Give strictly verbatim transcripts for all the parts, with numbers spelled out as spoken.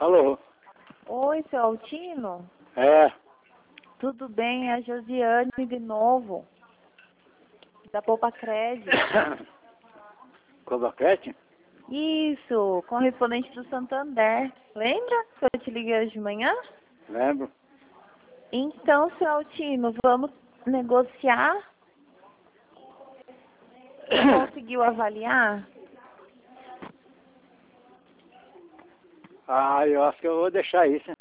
Alô? Oi, seu Altino? É. Tudo bem? É a Josiane de novo, da Poupa Crédito. Cobaquete? Isso, correspondente do Santander. Lembra que eu te liguei hoje de manhã? Lembro. Então, seu Altino, vamos negociar? Conseguiu avaliar? Ah, eu acho que eu vou deixar isso.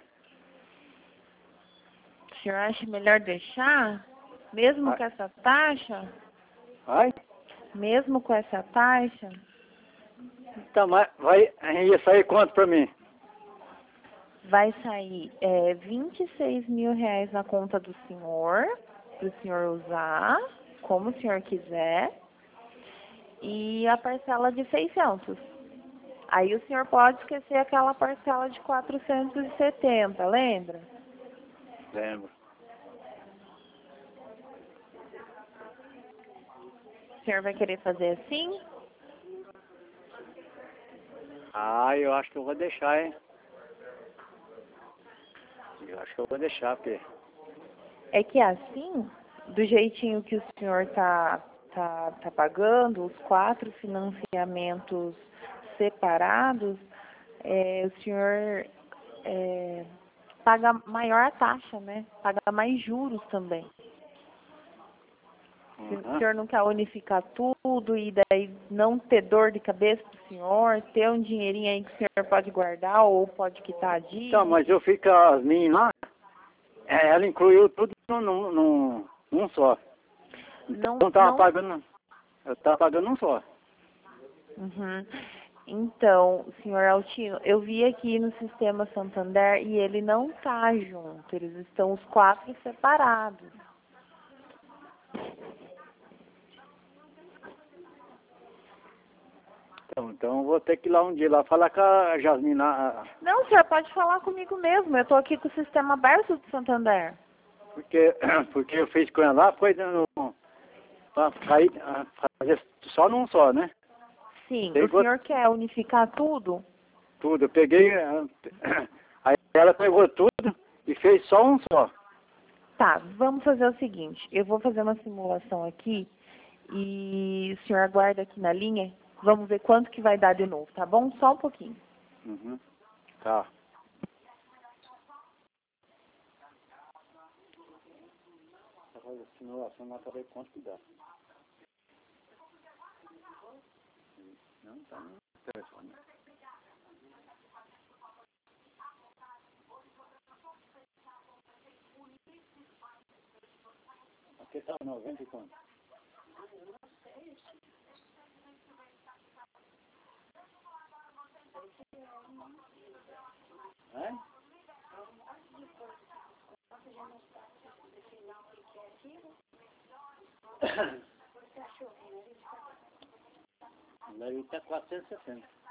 O senhor acha melhor deixar? Mesmo Vai. com essa taxa? Vai? Mesmo com essa taxa? Então, mas vai ia sair quanto pra mim? Vai sair é, vinte e seis mil reais na conta do senhor, para o senhor usar, como o senhor quiser, e a parcela de seiscentos. Aí o senhor pode esquecer aquela parcela de quatrocentos e setenta, lembra? Lembro. O senhor vai querer fazer assim? Ah, eu acho que eu vou deixar, hein? Eu acho que eu vou deixar, porque... É que assim, do jeitinho que o senhor tá, tá, tá pagando, os quatro financiamentos separados, é, o senhor é, paga maior a taxa, né? Paga mais juros também. Se o Uhum. senhor não quer unificar tudo e daí não ter dor de cabeça pro senhor, ter um dinheirinho aí que o senhor pode guardar ou pode quitar a dívida. Então, mas eu fico com as minhas lá, é, ela incluiu tudo num, num, num só. Então, Não, eu tava não. pagando... Eu tava pagando um só. Uhum. Então, senhor Altino, eu vi aqui no sistema Santander e ele não tá junto, eles estão os quatro separados. Então, então eu vou ter que ir lá um dia lá falar com a Jasmine. a- Não, o senhor pode falar comigo mesmo, eu tô aqui com o sistema aberto do Santander. Porque, porque eu fiz com ela lá, foi no, pra cair, ah, fazer só num só, né? Sim, o Pegou senhor quer unificar tudo? tudo, eu peguei, ah, aí ela pegou tudo e fez só um só. Tá, vamos fazer o seguinte, eu vou fazer uma simulação aqui e o senhor aguarda aqui na linha, vamos ver quanto que vai dar de novo, tá bom? Só um pouquinho. Uhum. Tá. Tá fazendo simulação, mas pra ver quanto que dá. Não, tá no telefone. Aqui tá noventa e quanto? É? Deve estar quatrocentos e sessenta.